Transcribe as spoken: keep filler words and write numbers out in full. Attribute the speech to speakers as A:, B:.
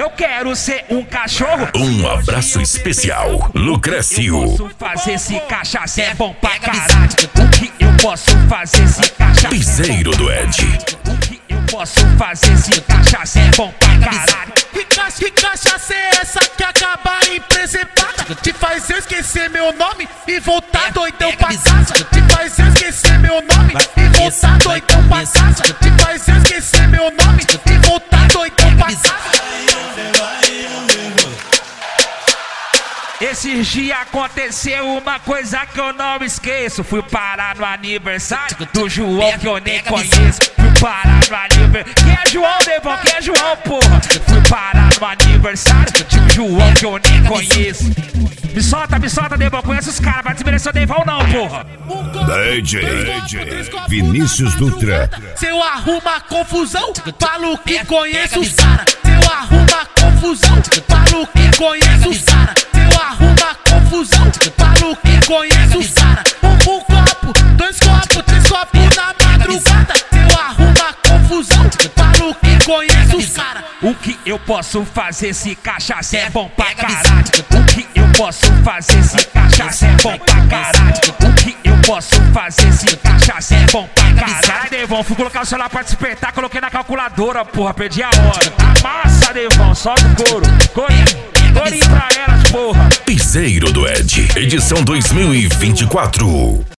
A: Eu quero ser um cachorro.
B: Um abraço especial, Lucrécio.
A: Eu posso fazer esse cachaça é bom pra caralho. O que eu posso fazer esse cachaça?
B: Piseiro do Ed.
A: O que eu posso fazer esse cachaça é bom pra caralho.
C: Que, ca que cachaça é essa que acaba em presepada? Te faz eu esquecer meu nome e voltar doidão pra casa. Te faz eu esquecer meu nome e voltar doidão pra casa. Te faz eu esquecer meu nome e voltar doidão pra casa.
A: Esses dias aconteceu uma coisa que eu não esqueço. Fui parar no aniversário do João que eu nem conheço. Fui parar no aniversário. Quem é João, Devon? Quem é João, porra? Fui parar no aniversário do João que eu nem conheço. Me solta, me solta, Devon. Conhece os caras, vai desmerecer o Devon não, porra.
B: D J Vinícius Dutra.
C: Se eu arruma confusão, falo que conheço os caras. Se eu arruma confusão, falo que conheço os caras. Se eu arruma confusão, falo que conheço os caras. Um, um copo, dois copos, três copos na madrugada. Se eu arruma confusão, falo que conheço os caras.
A: O que eu posso fazer se cachaça é bom pra caralho? O que eu posso fazer se cachaça é bom pra caralho? O que eu posso fazer se cachaça é bom pra caralho? Devon, fui colocar o celular pra despertar, coloquei na calculadora, porra, perdi a hora. Amassa, Devon, solta o couro. Corinho, corinho pra elas, porra.
B: Piseiro do Ed, edição dois mil e vinte e quatro.